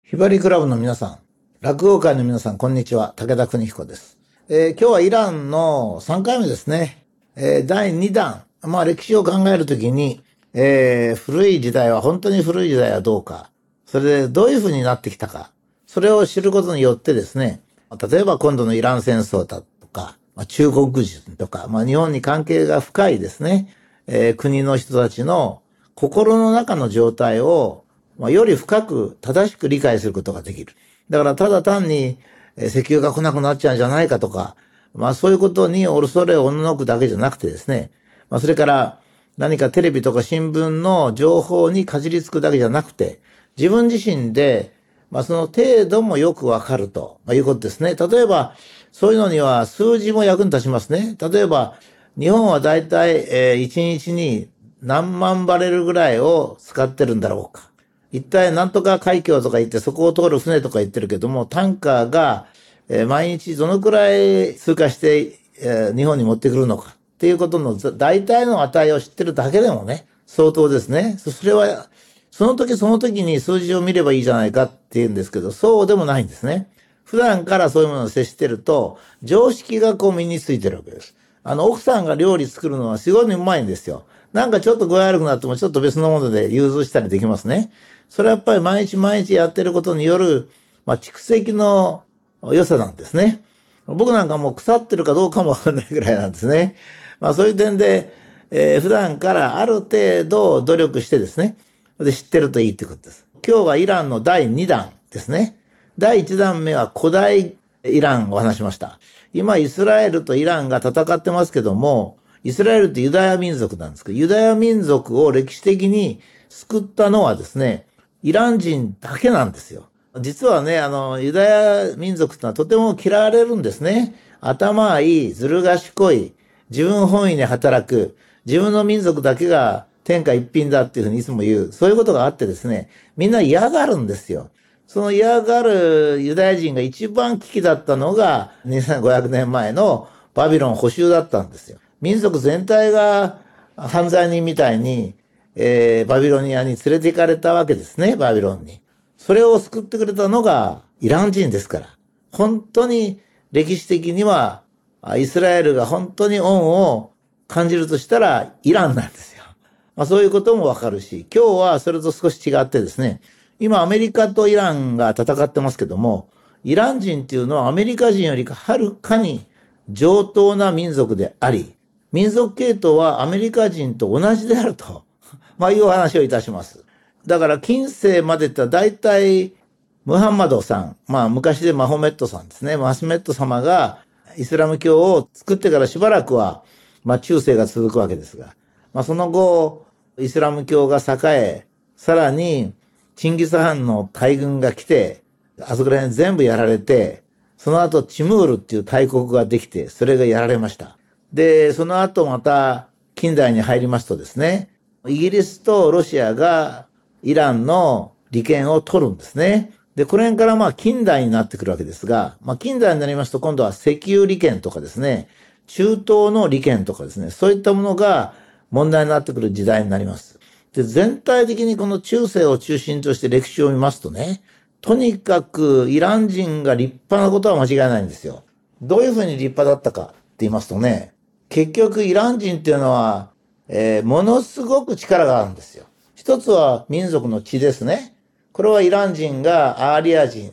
ひばりクラブの皆さん、落語界の皆さん、こんにちは。武田邦彦です。今日はイランの3回目ですね。第2弾。歴史を考えるときに、古い時代は、本当に古い時代はどうか。それでどういう風になってきたか。それを知ることによってですね、例えば今度のイラン戦争だとか、中国人とか、日本に関係が深いですね、国の人たちの心の中の状態をより深く正しく理解することができる。だからただ単に石油が来なくなっちゃうんじゃないかとか、そういうことに恐れをおののくだけじゃなくてですね、それから何かテレビとか新聞の情報にかじりつくだけじゃなくて、自分自身でその程度もよくわかるということですね。例えば、そういうのには数字も役に立ちますね。例えば、日本はだいたい1日に何万バレルぐらいを使ってるんだろうか。一体なんとか海峡とか言ってそこを通る船とか言ってるけども、タンカーが毎日どのくらい通過して日本に持ってくるのかっていうことの大体の値を知ってるだけでもね、相当ですね。それはその時その時に数字を見ればいいじゃないかって言うんですけど、そうでもないんですね。普段からそういうものを接してると、常識が身についてるわけです。奥さんが料理作るのはすごいうまいんですよ。なんかちょっと具合悪くなってもちょっと別のもので融通したりできますね。それはやっぱり毎日毎日やってることによる、蓄積の良さなんですね。僕なんかもう腐ってるかどうかもわかんないぐらいなんですね。そういう点で、普段からある程度努力してですね、で知ってるといいってことです。今日はイランの第2弾ですね。第1弾目は古代イランを話しました。今イスラエルとイランが戦ってますけども、イスラエルってユダヤ民族なんですけど、ユダヤ民族を歴史的に救ったのはですね、イラン人だけなんですよ。実はね、ユダヤ民族ってのはとても嫌われるんですね。頭いい、ずる賢い、自分本位に働く、自分の民族だけが天下一品だっていうふうにいつも言う。そういうことがあってですね、みんな嫌がるんですよ。その嫌がるユダヤ人が一番危機だったのが2500年前のバビロン捕囚だったんですよ。民族全体が犯罪人みたいに、バビロニアに連れて行かれたわけですね、バビロンに。それを救ってくれたのがイラン人ですから。本当に歴史的にはイスラエルが本当に恩を感じるとしたらイランなんですよ。そういうこともわかるし、今日はそれと少し違ってですね、今アメリカとイランが戦ってますけども、イラン人っていうのはアメリカ人よりはるかに上等な民族であり、民族系統はアメリカ人と同じであると、いう話をいたします。だから近世までって大体ムハンマドさん、昔でマホメットさんですね。マスメット様がイスラム教を作ってからしばらくは、中世が続くわけですが、その後、イスラム教が栄え、さらに、チンギス・ハンの大軍が来て、あそこら辺全部やられて、その後、チムールっていう大国ができて、それがやられました。で、その後また、近代に入りますとですね、イギリスとロシアがイランの利権を取るんですね。で、この辺から近代になってくるわけですが、近代になりますと今度は石油利権とかですね、中東の利権とかですね、そういったものが問題になってくる時代になります。で、全体的にこの中世を中心として歴史を見ますとね、とにかくイラン人が立派なことは間違いないんですよ。どういうふうに立派だったかって言いますとね、結局イラン人っていうのは、ものすごく力があるんですよ。一つは民族の血ですね。これはイラン人がアーリア人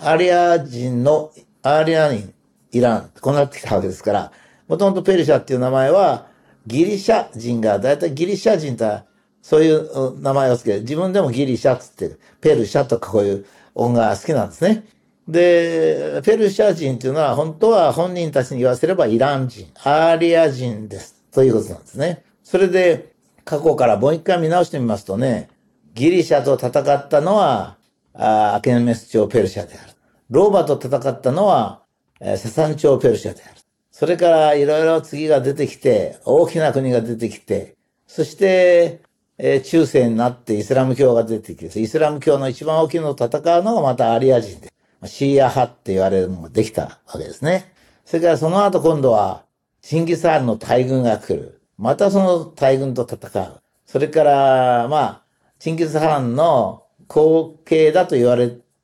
イラン、こうなってきたわけですから、もともとペルシャっていう名前は、ギリシャ人が、だいたいギリシャ人とは、そういう名前をつけて、自分でもギリシャっつって、ペルシャとかこういう音が好きなんですね。で、ペルシャ人っていうのは、本当は本人たちに言わせればイラン人、アーリア人です。ということなんですね。それで、過去からもう一回見直してみますとね、ギリシャと戦ったのは、アケメス朝ペルシャである。ローマと戦ったのは、ササン朝ペルシャである。それからいろいろ次が出てきて、大きな国が出てきて、そして、中世になってイスラム教が出てきて、イスラム教の一番大きいのと戦うのがまたアリア人で、シーア派って言われるのができたわけですね。それからその後今度は、チンギス・ハンの大軍が来る。またその大軍と戦う。それから、チンギス・ハンの後継だと言われ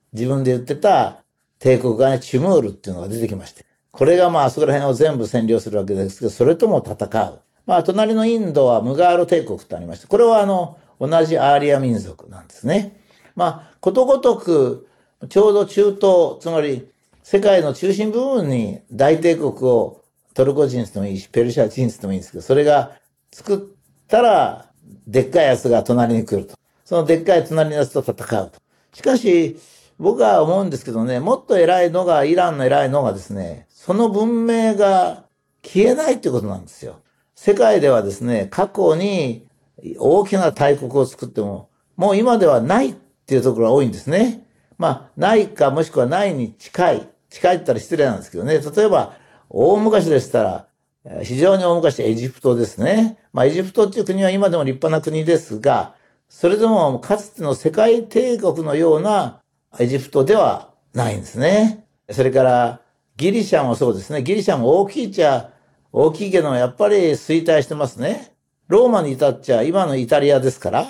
自分で言ってた帝国がね、チムールっていうのが出てきまして。これがあそこら辺を全部占領するわけですけど、それとも戦う。隣のインドはムガール帝国ってありまして、これは同じアーリア民族なんですね。ことごとく、ちょうど中東、つまり世界の中心部分に大帝国をトルコ人でもいいし、ペルシャ人でもいいんですけど、それが作ったら、でっかいやつが隣に来ると。そのでっかい隣のやつと戦うと。しかし、僕は思うんですけどね、もっと偉いのが、イランの偉いのがですね、その文明が消えないっていうことなんですよ。世界ではですね、過去に大きな大国を作っても、もう今ではないっていうところが多いんですね。ないかもしくはないに近い。近いって言ったら失礼なんですけどね。例えば、大昔でしたら、非常に大昔エジプトですね。エジプトっていう国は今でも立派な国ですが、それでもかつての世界帝国のようなエジプトではないんですね。それからギリシャもそうですね。ギリシャも大きいっちゃ大きいけどもやっぱり衰退してますね。ローマに至っちゃ今のイタリアですから、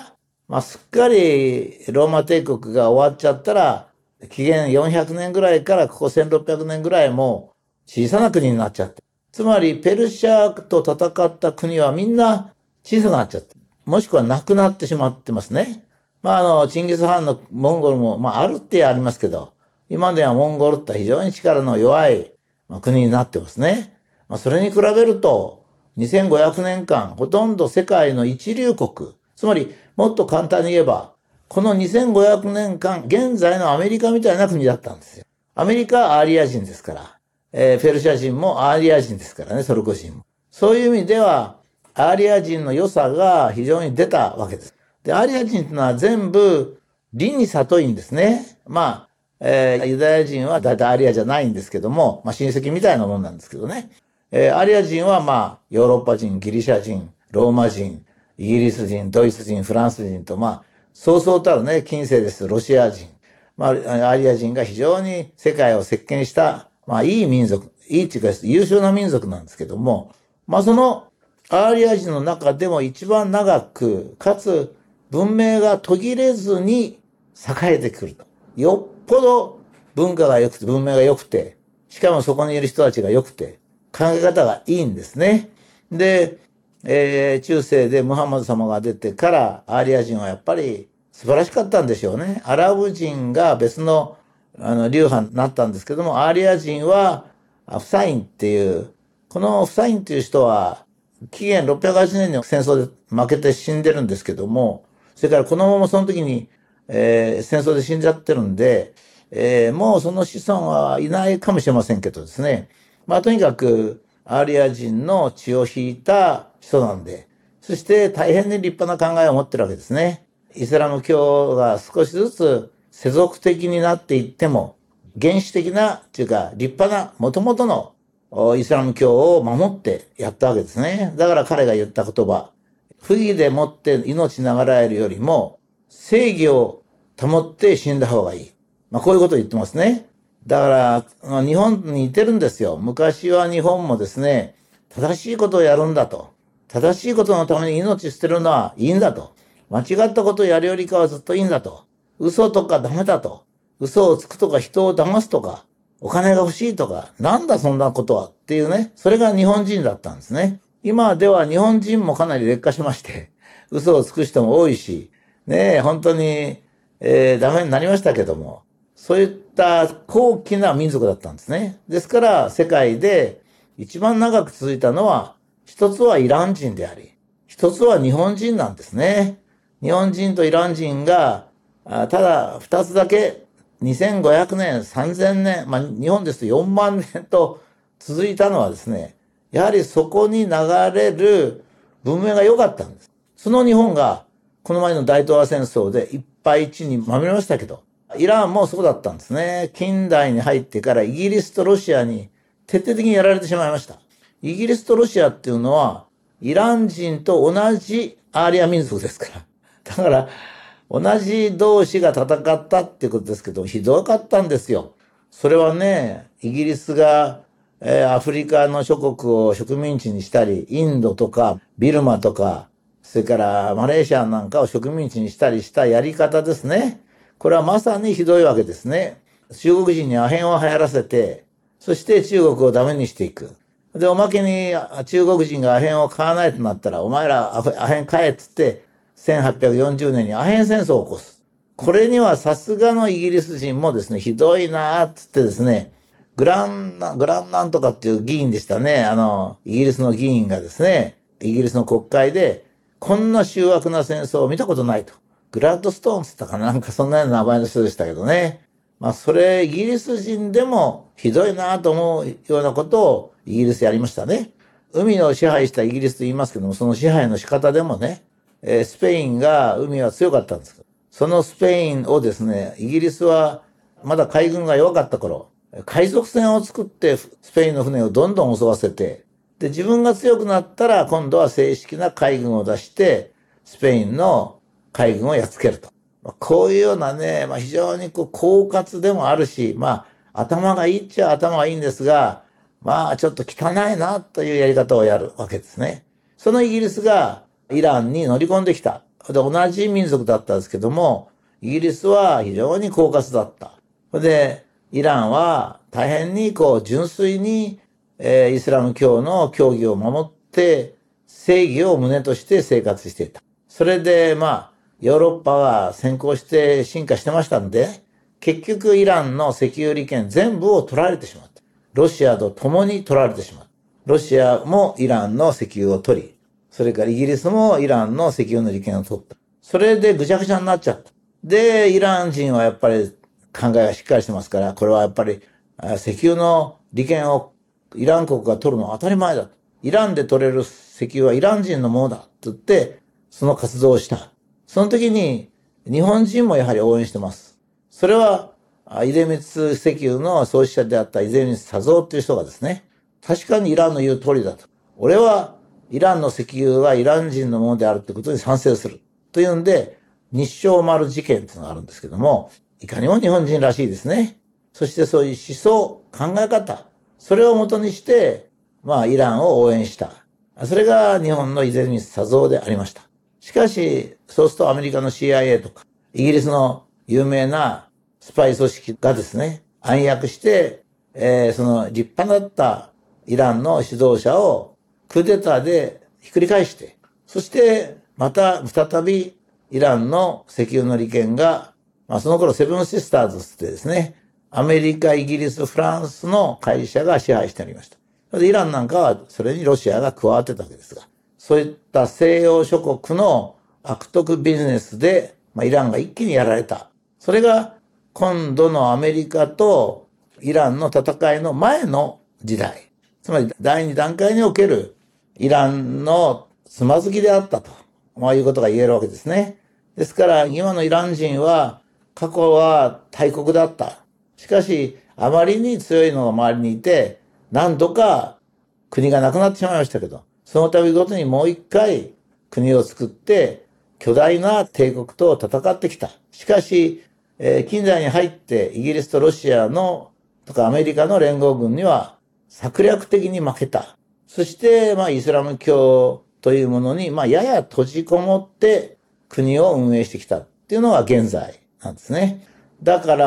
すっかりローマ帝国が終わっちゃったら、紀元400年ぐらいからここ1600年ぐらいも小さな国になっちゃって。つまりペルシャと戦った国はみんな小さくなっちゃって。もしくはなくなってしまってますね。チンギス・ハンのモンゴルも、あるってありますけど、今ではモンゴルって非常に力の弱い国になってますね。それに比べると、2500年間、ほとんど世界の一流国、つまり、もっと簡単に言えば、この2500年間、現在のアメリカみたいな国だったんですよ。アメリカはアーリア人ですから、ペルシャ人もアーリア人ですからね、トルコ人も。そういう意味では、アーリア人の良さが非常に出たわけです。で、アーリア人というのは全部、理に里いんですね。ユダヤ人はだいたいアーリアじゃないんですけども、親戚みたいなもんなんですけどね。アーリア人はヨーロッパ人、ギリシャ人、ローマ人、イギリス人、ドイツ人、フランス人と、そうそうたるね、近世です、ロシア人。アーリア人が非常に世界を席巻した、いい民族、いいっていうか優秀な民族なんですけども、そのアーリア人の中でも一番長く、かつ文明が途切れずに栄えてくると。よっぽど文化が良くて、文明が良くて、しかもそこにいる人たちが良くて、考え方がいいんですね。で、中世でムハンマド様が出てから、アーリア人はやっぱり素晴らしかったんでしょうね。アラブ人が別の、流派になったんですけども、アーリア人は、フサインっていう、このフサインっていう人は、紀元608年に戦争で負けて死んでるんですけども、それからこのままその時に、戦争で死んじゃってるんで、もうその子孫はいないかもしれませんけどですね。とにかく、アーリア人の血を引いた人なんで、そして大変に立派な考えを持ってるわけですね。イスラム教が少しずつ世俗的になっていっても、原始的な、というか立派な元々のイスラム教を守ってやったわけですね。だから彼が言った言葉、不義でもって命長らえるよりも、正義を保って死んだ方がいい。こういうことを言ってますね。だから、日本に似てるんですよ。昔は日本もですね、正しいことをやるんだと。正しいことのために命捨てるのはいいんだと。間違ったことをやるよりかはずっといいんだと。嘘とかダメだと。嘘をつくとか人を騙すとか、お金が欲しいとか、なんだそんなことはっていうね。それが日本人だったんですね。今では日本人もかなり劣化しまして、嘘をつく人も多いし、本当に、ダメになりましたけども、そういった高貴な民族だったんですね。ですから世界で一番長く続いたのは、一つはイラン人であり、一つは日本人なんですね。日本人とイラン人が、ただ二つだけ2500年、3000年、日本ですと4万年と続いたのはですね、やはりそこに流れる文明が良かったんです。その日本が、この前の大東亜戦争でいっぱい地にまみれましたけど、イランもそうだったんですね。近代に入ってからイギリスとロシアに徹底的にやられてしまいました。イギリスとロシアっていうのは、イラン人と同じアーリア民族ですから。だから、同じ同士が戦ったっていうことですけど、ひどかったんですよ。それはね、イギリスが、アフリカの諸国を植民地にしたり、インドとかビルマとか、それからマレーシアなんかを植民地にしたりしたやり方ですね。 これはまさにひどいわけですね。中国人にアヘンを流行らせて、そして中国をダメにしていく。で、おまけに中国人がアヘンを買わないとなったら、お前らアヘン買えっつって、1840年にアヘン戦争を起こす。これにはさすがのイギリス人もですね、ひどいなーっつってですね、グランなんとかっていう議員でしたね。イギリスの議員がですね、イギリスの国会で、こんな醜悪な戦争を見たことないと。グラッドストーンって言ったかな、なんかそんなような名前の人でしたけどね。まあ、それ、イギリス人でもひどいなと思うようなことをイギリスやりましたね。海を支配したイギリスと言いますけども、その支配の仕方でもね、スペインが海は強かったんですけど、そのスペインをですね、イギリスはまだ海軍が弱かった頃、海賊船を作ってスペインの船をどんどん襲わせて、で、自分が強くなったら今度は正式な海軍を出して、スペインの海軍をやっつけると。こういうようなね、非常に狡猾でもあるし、頭がいいっちゃ頭がいいんですが、ちょっと汚いなというやり方をやるわけですね。そのイギリスがイランに乗り込んできた。で、同じ民族だったんですけども、イギリスは非常に狡猾だった。で、イランは大変に純粋に、イスラム教の教義を守って、正義を旨として生活していた。それで、ヨーロッパは先行して進化してましたんで、結局イランの石油利権全部を取られてしまった。ロシアと共に取られてしまった。ロシアもイランの石油を取り、それからイギリスもイランの石油の利権を取った。それでぐちゃぐちゃになっちゃった。で、イラン人はやっぱり考えがしっかりしてますから、これはやっぱり石油の利権をイラン国が取るのは当たり前だと。イランで取れる石油はイラン人のものだと言って、その活動をした。その時に日本人もやはり応援してます。それは、出光石油の創始者であった出光佐三っていう人がですね、確かにイランの言う通りだと。俺はイランの石油はイラン人のものであるってことに賛成する。というんで、日照丸事件っていうのがあるんですけども、いかにも日本人らしいですね。そしてそういう思想、考え方、それをもとにして、イランを応援した。それが日本の出光佐三でありました。しかし、そうするとアメリカの CIA とか、イギリスの有名なスパイ組織がですね、暗躍して、その立派だったイランの指導者をクーデターでひっくり返して、そしてまた再びイランの石油の利権が、その頃セブンシスターズってですね、アメリカ、イギリス、フランスの会社が支配しておりました。でイランなんかはそれにロシアが加わってたわけですが、そういった西洋諸国の悪徳ビジネスで、イランが一気にやられた。それが今度のアメリカとイランの戦いの前の時代。つまり第二段階におけるイランのつまずきであったと、いうことが言えるわけですね。ですから今のイラン人は過去は大国だった。しかしあまりに強いのが周りにいて何度か国がなくなってしまいましたけど、その度ごとにもう一回国を作って巨大な帝国と戦ってきた。しかし、近代に入ってイギリスとロシアのとかアメリカの連合軍には策略的に負けた。そして、イスラム教というものに、やや閉じこもって国を運営してきたっていうのが現在なんですね。だから、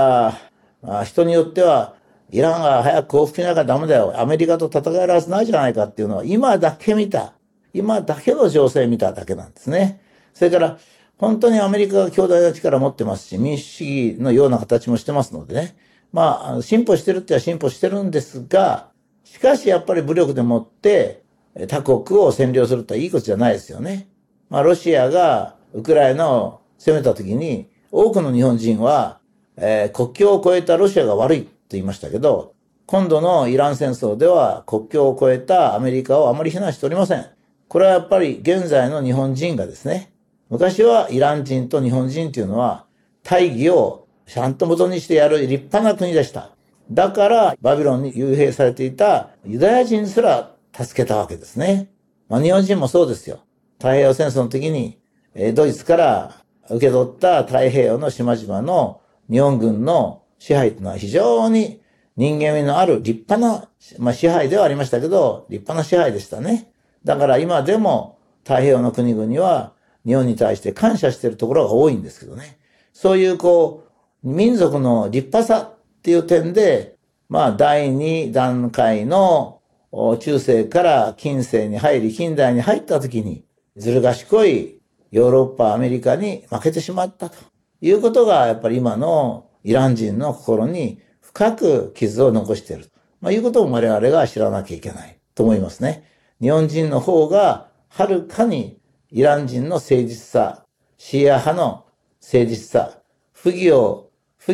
人によっては、イランが早く降伏しなきゃダメだよ。アメリカと戦えるはずないじゃないかっていうのは、今だけの情勢見ただけなんですね。それから、本当にアメリカが強大な力を持ってますし、民主主義のような形もしてますのでね。進歩してるっては進歩してるんですが、しかしやっぱり武力でもって他国を占領するっていいことじゃないですよね。ロシアがウクライナを攻めた時に、多くの日本人は、国境を越えたロシアが悪いと言いましたけど、今度のイラン戦争では国境を越えたアメリカをあまり非難しておりません。これはやっぱり現在の日本人がですね、昔はイラン人と日本人というのは大義をちゃんと元にしてやる立派な国でした。だからバビロンに幽閉されていたユダヤ人すら助けたわけですね。日本人もそうですよ。太平洋戦争の時にドイツから受け取った太平洋の島々の日本軍の支配というのは非常に人間味のある立派な、支配ではありましたけど、立派な支配でしたね。だから今でも太平洋の国々は日本に対して感謝しているところが多いんですけどね。そういう民族の立派さっていう点で、第2段階の中世から近世に入り、近代に入った時に、ずる賢いヨーロッパ、アメリカに負けてしまったということが、やっぱり今のイラン人の心に深く傷を残している。いうことも我々が知らなきゃいけないと思いますね。日本人の方がはるかにイラン人の誠実さ、シーア派の誠実さ、不義を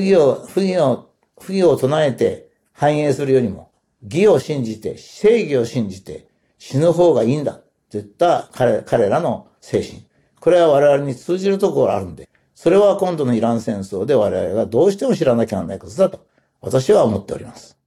唱えて繁栄するよりも、義を信じて、正義を信じて死ぬ方がいいんだといった彼らの精神。これは我々に通じるところがあるんで、それは今度のイラン戦争で我々がどうしても知らなきゃならないことだと私は思っております。